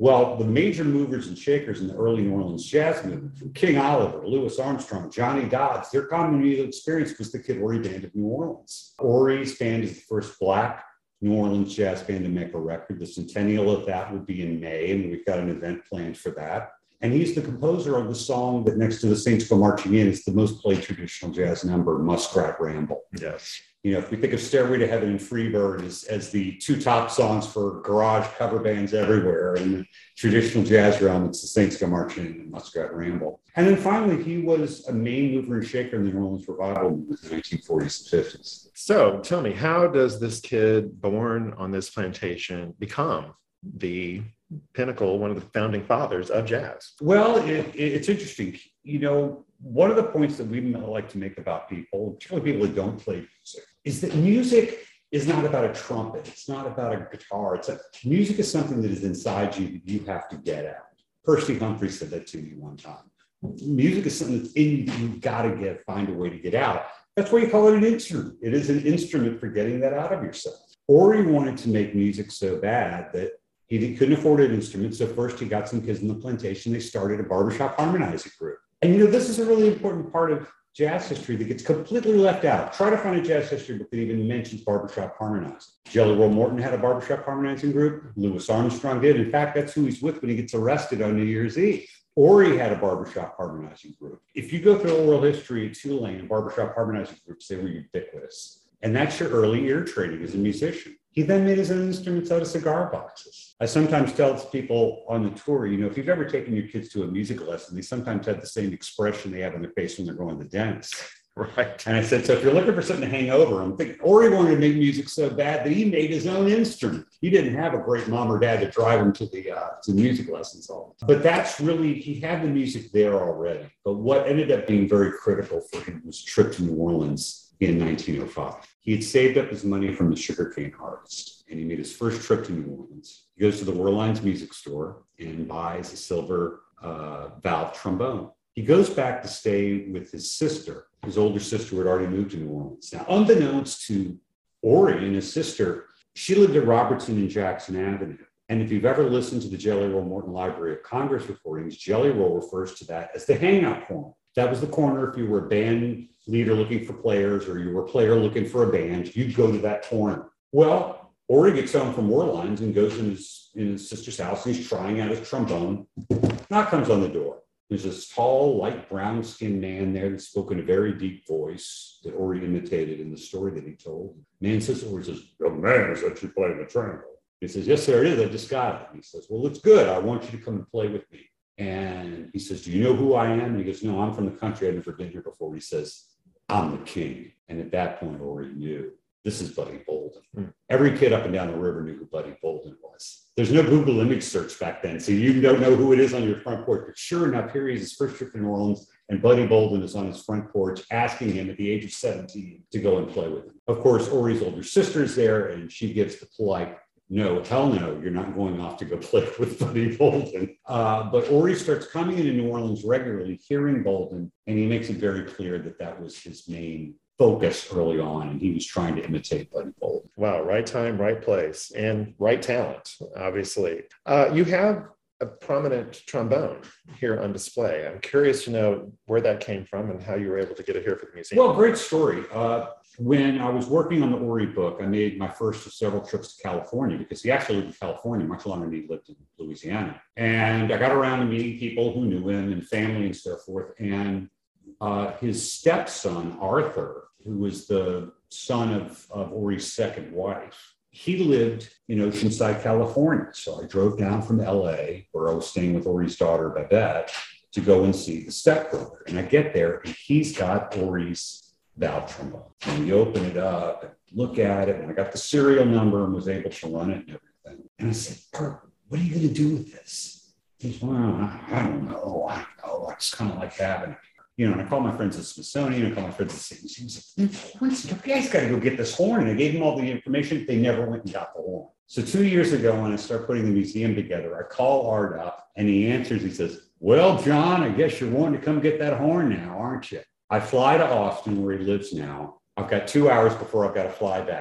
Well, the major movers and shakers in the early New Orleans jazz movement, from King Oliver, Louis Armstrong, Johnny Dodds, their common musical experience was the Kid Ory Band of New Orleans. Ory's band is the first Black New Orleans jazz band to make a record. The centennial of that would be in May, and we've got an event planned for that. And he's the composer of the song that next to the Saints Go Marching In is the most played traditional jazz number, Muskrat Ramble. Yes. You know, if we think of Stairway to Heaven and Freebird as, as the two top songs for garage cover bands everywhere, in the traditional jazz realm, it's the Saints Go Marching In and Muskrat Ramble. And then finally, he was a main mover and shaker in the New Orleans revival movement in the nineteen forties and fifties. So tell me, how does this kid born on this plantation become the pinnacle, one of the founding fathers of jazz? Well, it, it's interesting. You know, one of the points that we like to make about people, particularly people who don't play music, is that music is not about a trumpet. It's not about a guitar. It's a, music is something that is inside you that you have to get out. Percy Humphrey said that to me one time. Music is something that's in you that you've got to get, find a way to get out. That's why you call it an instrument. It is an instrument for getting that out of yourself. Ory wanted to make music so bad that he couldn't afford an instrument. So first he got some kids in the plantation. They started a barbershop harmonizing group. And, you know, this is a really important part of jazz history that gets completely left out. Try to find a jazz history book that even mentions barbershop harmonizing. Jelly Roll Morton had a barbershop harmonizing group. Louis Armstrong did. In fact, that's who he's with when he gets arrested on New Year's Eve. Ory had a barbershop harmonizing group. If you go through oral history at Tulane, barbershop harmonizing groups, they were ubiquitous. And that's your early ear training as a musician. He then made his own instruments out of cigar boxes. I sometimes tell people on the tour, you know, if you've ever taken your kids to a music lesson, they sometimes have the same expression they have on their face when they're going to the dentist. Right. And I said, so if you're looking for something to hang over, I'm thinking, Ory wanted to make music so bad that he made his own instrument. He didn't have a great mom or dad to drive him to the uh, to music lessons all the time. But that's really, he had the music there already. But what ended up being very critical for him was a trip to New Orleans in nineteen oh five. He had saved up his money from the sugarcane harvest, and he made his first trip to New Orleans. He goes to the Werlein's music store and buys a silver uh, valve trombone. He goes back to stay with his sister, his older sister who had already moved to New Orleans. Now, unbeknownst to Ory and his sister, she lived at Robertson and Jackson Avenue. And if you've ever listened to the Jelly Roll Morton Library of Congress recordings, Jelly Roll refers to that as the hangout corner. That was the corner if you were a band leader looking for players or you were a player looking for a band, you'd go to that corner. Well, Ory gets home from Werlein's and goes in his, in his sister's house and he's trying out his trombone. Knock comes on the door. There's this tall, light brown-skinned man there that spoke in a very deep voice that Ory imitated in the story that he told. Man says, Ory says, young man, is that you playing the trombone? He says, yes, sir, it is. I just got it. And he says, well, it's good. I want you to come and play with me. And he says, do you know who I am? And he goes, no, I'm from the country. I've never been here before. He says, I'm the king. And at that point, Ory knew this is Buddy Bolden. Hmm. Every kid up and down the river knew who Buddy Bolden was. There's no Google image search back then, so you don't know who it is on your front porch. But sure enough, here he is, his first trip to New Orleans, and Buddy Bolden is on his front porch asking him at the age of seventeen to go and play with him. Of course, Ory's older sister is there, and she gives the polite, no, hell no, you're not going off to go play with Buddy Bolden. Uh, but Ory starts coming into New Orleans regularly, hearing Bolden, and he makes it very clear that that was his main focus early on, and he was trying to imitate Buddy Bolden. Wow, right time, right place, and right talent, obviously. Uh, you have a prominent trombone here on display. I'm curious to know where that came from and how you were able to get it here for the museum. Well, great story. Uh, when I was working on the Ory book, I made my first of several trips to California because he actually lived in California much longer than he lived in Louisiana. And I got around to meeting people who knew him and family and so forth. And uh, his stepson, Arthur, who was the son of, of Ory's second wife, he lived in Oceanside, California. So I drove down from L A, where I was staying with Ory's daughter, Babette, to go and see the stepbrother. And I get there, and he's got Ory's valve trombone. And we open it up and look at it, and I got the serial number and was able to run it and everything. And I said, Bert, what are you going to do with this? He said, well, I don't know. I don't know. It's kind of like having it. You know, and I called my friends at Smithsonian, I called my friends at Saint James. He was like, you guys got to go get this horn. And I gave them all the information. They never went and got the horn. So two years ago, when I started putting the museum together, I call Art up and he answers. He says, well, John, I guess you're wanting to come get that horn now, aren't you? I fly to Austin, where he lives now. I've got two hours before I've got to fly back.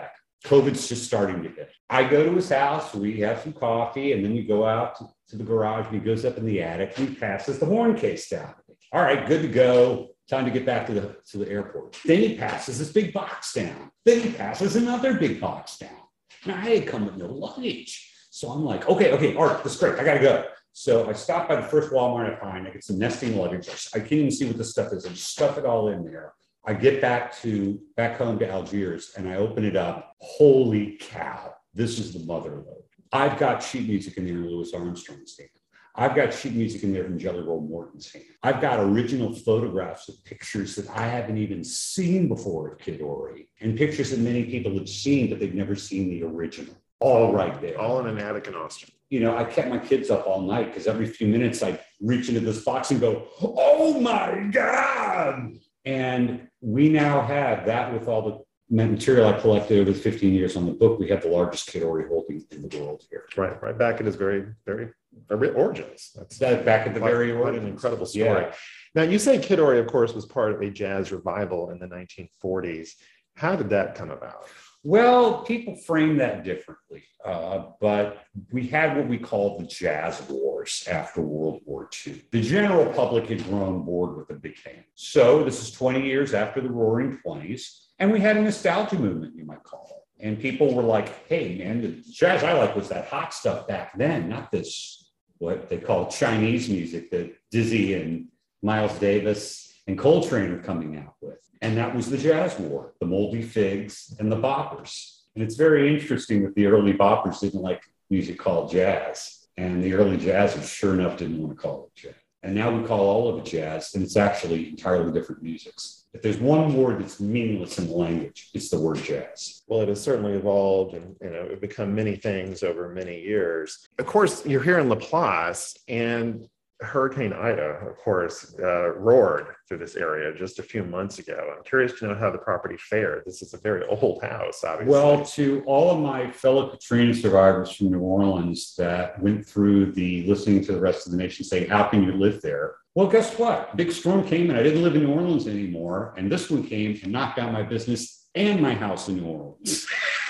COVID's just starting to hit. I go to his house, we have some coffee, and then we go out to, to the garage, and he goes up in the attic, and he passes the horn case down. All right, good to go. Time to get back to the, to the airport. Then he passes this big box down. Then he passes another big box down. Now, I had come with no luggage. So I'm like, okay, okay, Art, that's great. I got to go. So I stop by the first Walmart I find. I get some nesting luggage. I can't even see what the stuff is. I just stuff it all in there. I get back to back home to Algiers and I open it up. Holy cow, this is the mother lode. I've got sheet music in there in Louis Armstrong's hand. I've got sheet music in there from Jelly Roll Morton's hand. I've got original photographs of pictures that I haven't even seen before of Kid Ory, and pictures that many people have seen, but they've never seen the original. All right there. All in an attic in Austin. You know, I kept my kids up all night because every few minutes I'd reach into this box and go, oh my God. And we now have that with all the material I collected over the fifteen years on the book. We have the largest Kid Ory holding in the world here. Right, right back at his very, very, very origins. That's that back at the quite, very quite origins. an incredible story. Yeah. Now, you say Kid Ory, of course, was part of a jazz revival in the nineteen forties. How did that come about? Well, people frame that differently, uh, but we had what we call the jazz wars after World War Two. The general public had grown bored with the big band. So this is twenty years after the Roaring Twenties, and we had a nostalgia movement, you might call it. And people were like, hey, man, the jazz I like was that hot stuff back then, not this, what they call Chinese music that Dizzy and Miles Davis and Coltrane are coming out with. And that was the jazz war, the Moldy Figs and the boppers. And it's very interesting that the early boppers didn't like music called jazz. And the early jazzers sure enough didn't want to call it jazz. And now we call all of it jazz, and it's actually entirely different musics. If there's one word that's meaningless in the language, it's the word jazz. Well, it has certainly evolved and, you know, become many things over many years. Of course, you're here in Laplace, and Hurricane Ida, of course, uh, roared through this area just a few months ago. I'm curious to know how the property fared. This is a very old house, obviously. Well, to all of my fellow Katrina survivors from New Orleans that went through the listening to the rest of the nation saying, how can you live there? Well, guess what? Big storm came and I didn't live in New Orleans anymore. And this one came and knocked down my business and my house in New Orleans.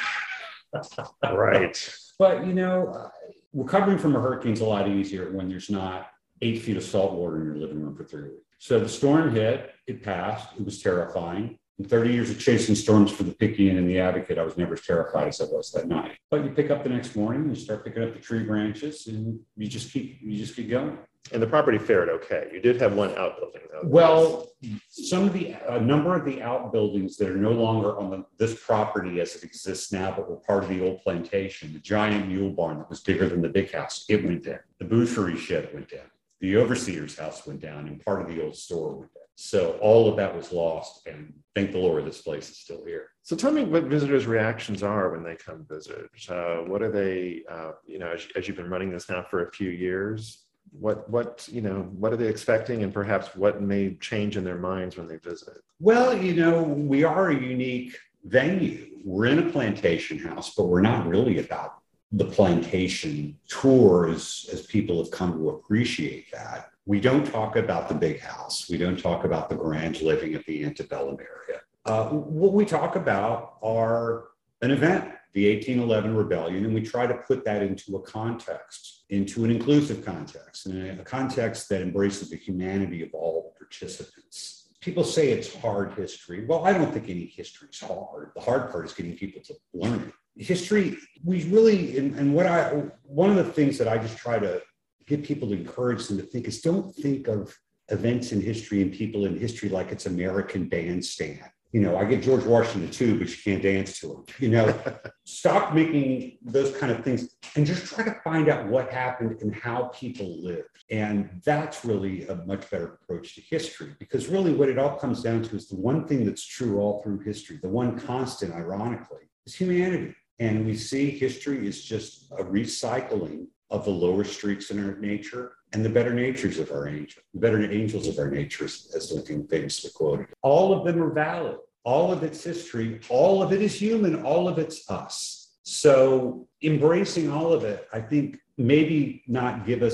Right. But, you know, uh, recovering from a hurricane's a lot easier when there's not eight feet of salt water in your living room for three weeks. So the storm hit, it passed, it was terrifying. In thirty years of chasing storms for the Picayune and the Advocate, I was never as terrified as I was that night. But you pick up the next morning, you start picking up the tree branches, and you just keep you just keep going. And the property fared okay. You did have one outbuilding, though. Well, some of the, a number of the outbuildings that are no longer on the, this property as it exists now, but were part of the old plantation, the giant mule barn that was bigger than the big house, it went down. The boucherie shed went down. The overseer's house went down, and part of the old store went down. So all of that was lost, and thank the Lord, this place is still here. So tell me what visitors' reactions are when they come visit. Uh, what are they, uh, you know, as, as you've been running this now for a few years, what, what, you know, what are they expecting, and perhaps what may change in their minds when they visit? Well, you know, we are a unique venue. We're in a plantation house, but we're not really about the plantation tours as people have come to appreciate that. We don't talk about the big house. We don't talk about the grand living at the antebellum area. Uh, what we talk about are an event, the eighteen eleven rebellion, and we try to put that into a context, into an inclusive context, and a context that embraces the humanity of all participants. People say it's hard history. Well, I don't think any history is hard. The hard part is getting people to learn it. History, we really, and, and what I, one of the things that I just try to get people to encourage them to think is don't think of events in history and people in history like it's American Bandstand. You know, I get George Washington too, but you can't dance to him. You know, stop making those kind of things and just try to find out what happened and how people lived. And that's really a much better approach to history, because really what it all comes down to is the one thing that's true all through history, the one constant, ironically, is humanity. And we see history is just a recycling of the lower streaks in our nature and the better natures of our angels, the better angels of our natures, as Lincoln famously quoted. All of them are valid. All of it's history. All of it is human. All of it's us. So embracing all of it, I think, maybe not give us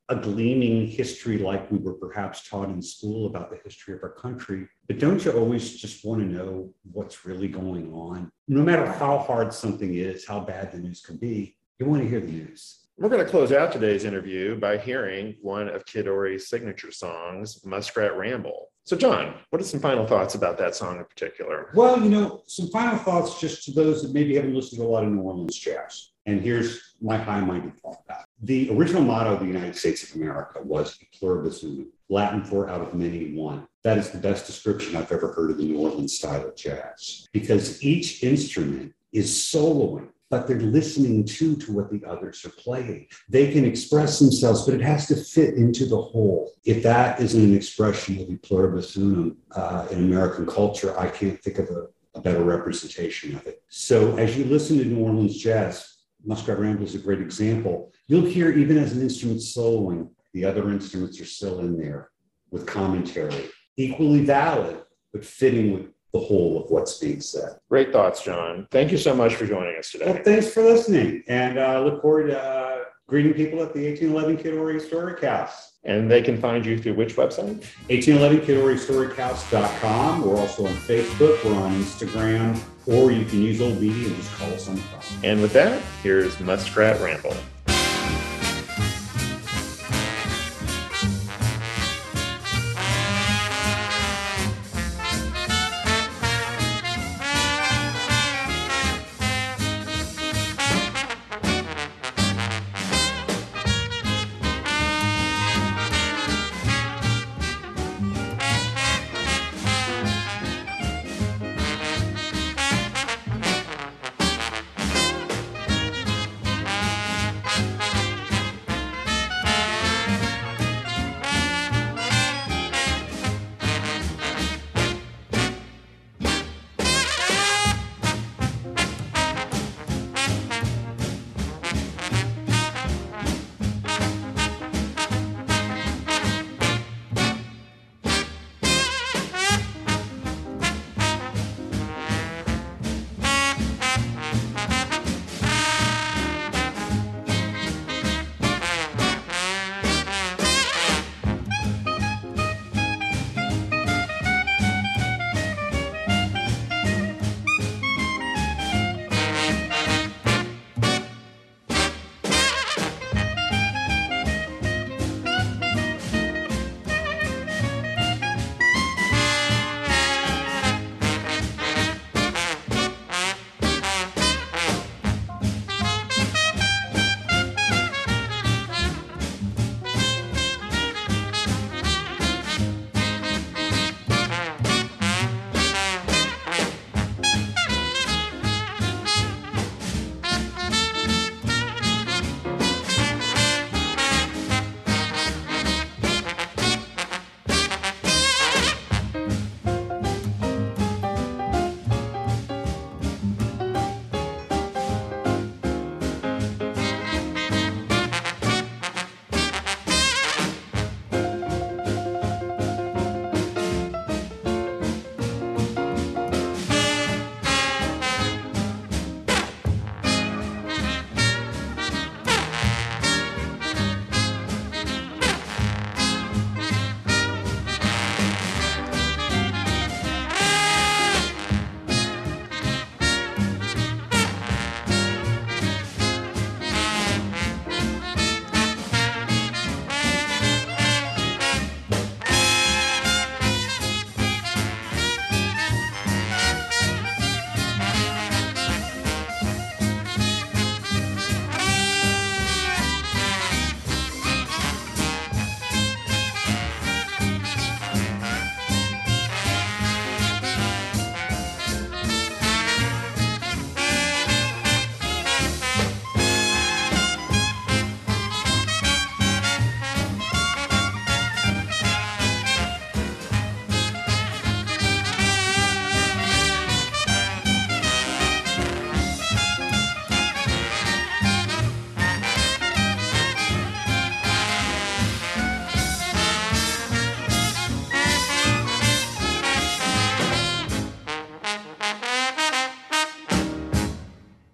a gleaming history like we were perhaps taught in school about the history of our country. But don't you always just want to know what's really going on? No matter how hard something is, how bad the news can be, you want to hear the news. We're going to close out today's interview by hearing one of Kid Ory's signature songs, Muskrat Ramble. So, John, what are some final thoughts about that song in particular? Well, you know, some final thoughts just to those that maybe haven't listened to a lot of New Orleans jazz. And here's my high-minded thought about it. The original motto of the United States of America was pluribus unum, Latin for out of many one. That is the best description I've ever heard of the New Orleans style of jazz, because each instrument is soloing, but they're listening too to what the others are playing. They can express themselves, but it has to fit into the whole. If that isn't an expression of the pluribus unum uh, in American culture, I can't think of a, a better representation of it. So as you listen to New Orleans jazz, Muskrat Ramble is a great example. You'll hear, even as an instrument soloing, the other instruments are still in there with commentary, equally valid, but fitting with the whole of what's being said. Great thoughts, John. Thank you so much for joining us today. Well, thanks for listening. And I uh, look forward to uh, greeting people at the eighteen eleven Kid Ory Historic House. And they can find you through which website? eighteen eleven Kid Ory Historic House dot com. We're also on Facebook. We're on Instagram. Or you can use Old Media and just call us on the phone. And with that, here's Muskrat Ramble.